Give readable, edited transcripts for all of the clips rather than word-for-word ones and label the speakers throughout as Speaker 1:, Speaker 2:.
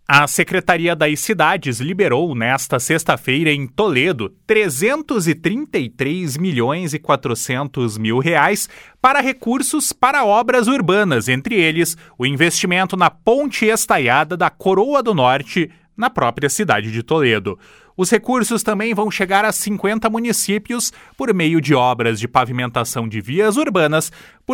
Speaker 1: A Secretaria das Cidades liberou nesta sexta-feira em Toledo 333.400.000 reais para recursos para obras urbanas, entre eles o investimento na ponte estaiada da Coroa do Norte, na própria cidade de Toledo. Os recursos também vão chegar a 50 municípios por meio de obras de pavimentação de vias urbanas,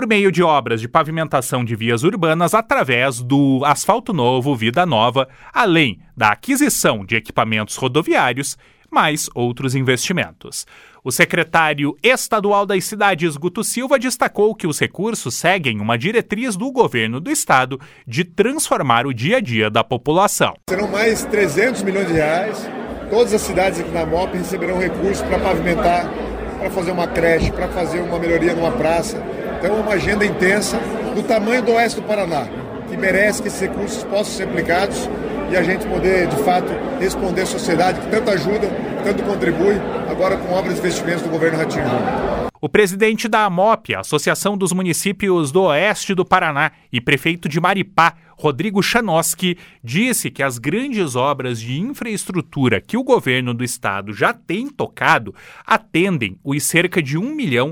Speaker 1: através do Asfalto Novo Vida Nova, além da aquisição de equipamentos rodoviários, mais outros investimentos. O secretário estadual das cidades, Guto Silva, destacou que os recursos seguem uma diretriz do governo do estado de transformar o dia a dia da população.
Speaker 2: Serão mais 300 milhões de reais. Todas as cidades aqui na MOP receberão recursos para pavimentar, para fazer uma creche, para fazer uma melhoria numa praça. Então é uma agenda intensa do tamanho do oeste do Paraná, que merece que esses recursos possam ser aplicados e a gente poder, de fato, responder à sociedade que tanto ajuda, tanto contribui, agora com obras e investimentos do governo Ratinho Júnior.
Speaker 1: O presidente da AMOP, a Associação dos Municípios do Oeste do Paraná, e prefeito de Maripá, Rodrigo Chanoski, disse que as grandes obras de infraestrutura que o governo do estado já tem tocado atendem os cerca de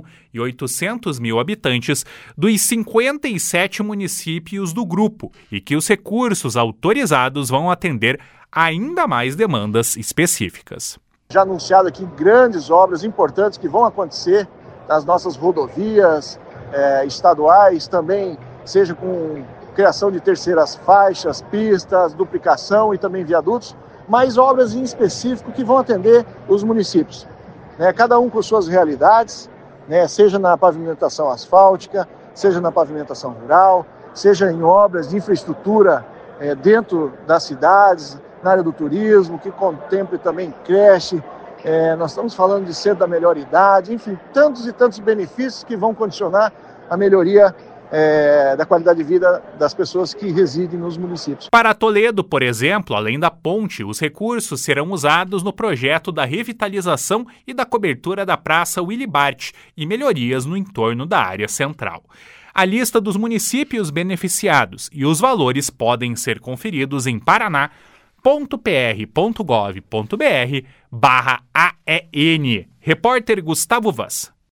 Speaker 1: 1.800.000 habitantes dos 57 municípios do grupo e que os recursos autorizados vão atender ainda mais demandas específicas.
Speaker 3: Já anunciado aqui grandes obras importantes que vão acontecer nas nossas rodovias estaduais, também seja com criação de terceiras faixas, pistas, duplicação e também viadutos, mas obras em específico que vão atender os municípios, cada um com suas realidades, seja na pavimentação asfáltica, seja na pavimentação rural, seja em obras de infraestrutura dentro das cidades, na área do turismo, que contemple também creche. Nós estamos falando de centro da melhor idade, enfim, tantos e tantos benefícios que vão condicionar a melhoria da qualidade de vida das pessoas que residem nos municípios.
Speaker 1: Para Toledo, por exemplo, além da ponte, os recursos serão usados no projeto da revitalização e da cobertura da Praça Willy Bart e melhorias no entorno da área central. A lista dos municípios beneficiados e os valores podem ser conferidos em paraná.pr.gov.br/AEN. Repórter Gustavo Vaz.